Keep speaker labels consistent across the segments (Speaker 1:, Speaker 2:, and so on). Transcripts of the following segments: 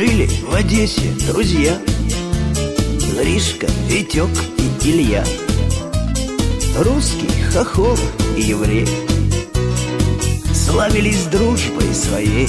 Speaker 1: Жили в Одессе друзья Гришка, Витек и Илья. Русский, хохол и еврей славились дружбой своей.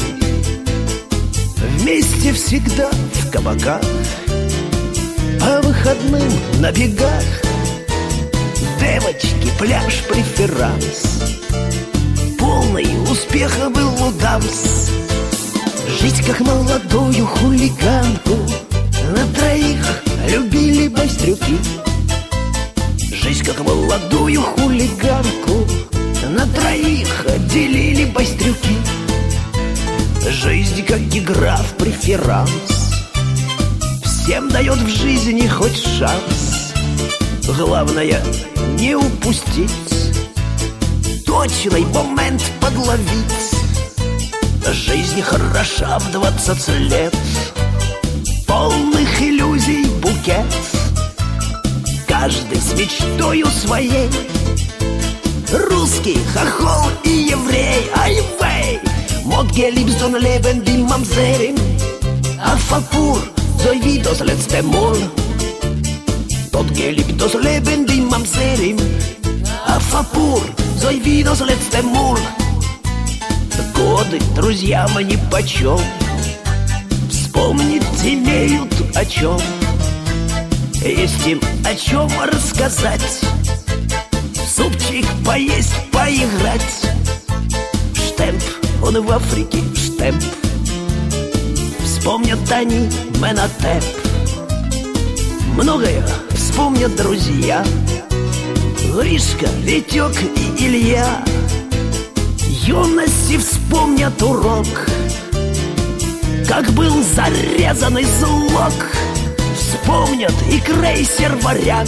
Speaker 1: Вместе всегда в кабаках, по выходным на бегах. Девочки, пляж, преферанс, полный успеха был удамс. Жить как молодую хулиганку, на троих любили байстрюки. Жить как молодую хулиганку, на троих делили байстрюки. Жизнь как игра в преферанс, всем дает в жизни хоть шанс. Главное не упустить, точный момент подловить. Жизнь хороша в 20 лет, полных иллюзий букет. Каждый с мечтою своей, русский, хохол и еврей. Ай-вей! Mogę Lipson leben die Mamzerin, a Fapur soll wie das letzte Mal. Dort geliebt das Leben die Mamzerin, a Fapur soll wie das letzte Mal. Годы друзьям нипочем, вспомнить имеют о чем. Есть им о чем рассказать, супчик поесть, поиграть. Штемп, он в Африке штемп, вспомнят они Менатеп. Многое вспомнят друзья Гришка, Витек и Илья. Юности вспомнят урок, как был зарезанный злок. Вспомнят и крейсер «Варяг»,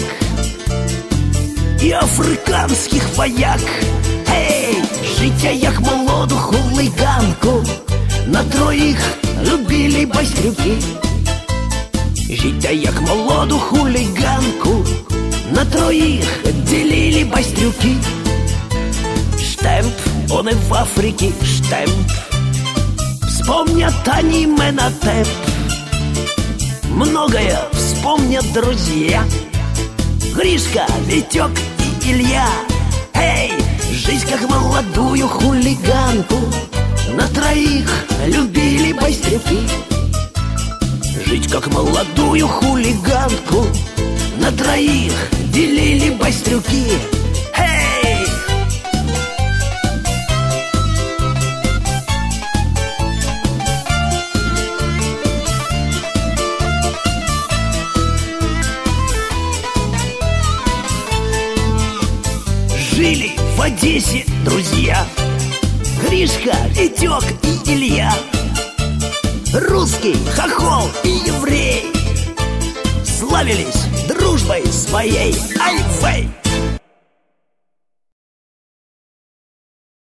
Speaker 1: и африканских вояк. Ей, життя як молоду хулиганку, на троїх любили байстрюки. Життя як молоду хулиганку, на троїх делили байстрюки. Штемп, он и в Африке штемп, вспомнят они Менатеп. Многое вспомнят друзья Гришка, Витек и Илья. Эй, жизнь как молодую хулиганку, на троих любили байстрюки. Жить как молодую хулиганку, на троих делили байстрюки. Эй! Жили в Одессе друзья Гришка, Витек и Илья. Русский, хохол и еврей славились дружбой своей. Ай-вей!